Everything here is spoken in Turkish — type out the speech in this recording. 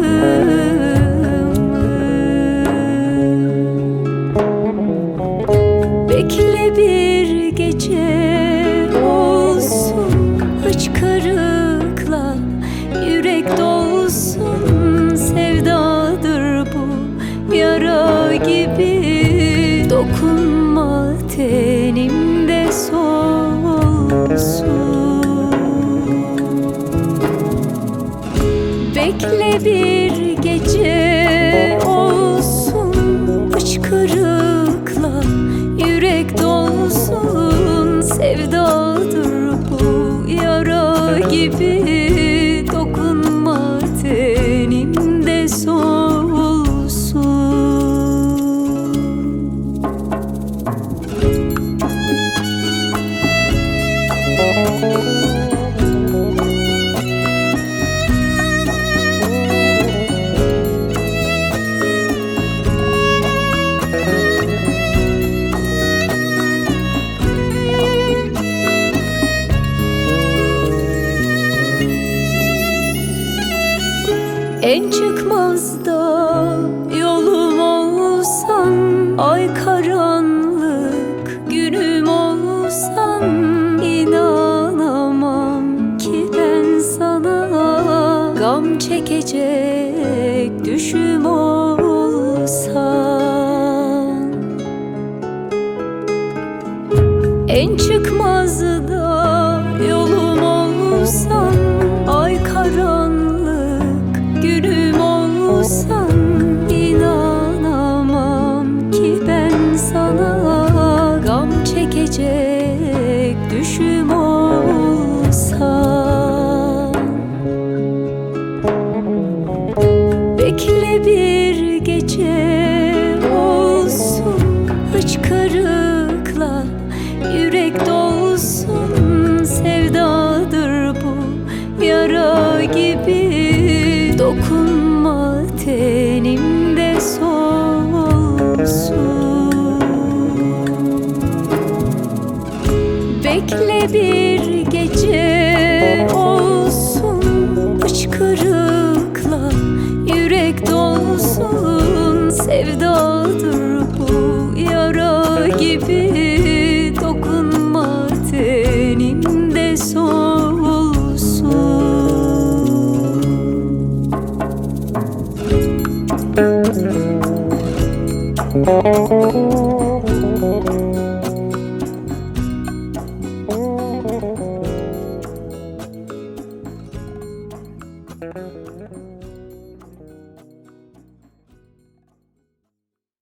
Bekle bir gece olsun, hıçkırıkla yürek dolsun. Sevdadır bu yara gibi, dokunma tenimde solsun. Bekle bir gece olsun, hıçkırıkla yürek dolsun. Sevdadır bu yara gibi, dokunma tenimde solsun. En çıkmazda yolum olsan, ay karanlık günüm olsan, inanamam ki ben sana gam çekecek düşüm olsan. En çıkmazda yolum olsan, ay karanlık günüm olsan, inanamam ki ben sana gam çekecek düşüm olsan. Bekle bir gece olsun, hıçkırıkla yürek dolsun. Sevdadır bu yara gibi, dokunma tenimde solsun. Bekle bir gece olsun, hıçkırıkla yürek dolsun. Sevdadır bu yara gibi, dokunma tenimde solsun.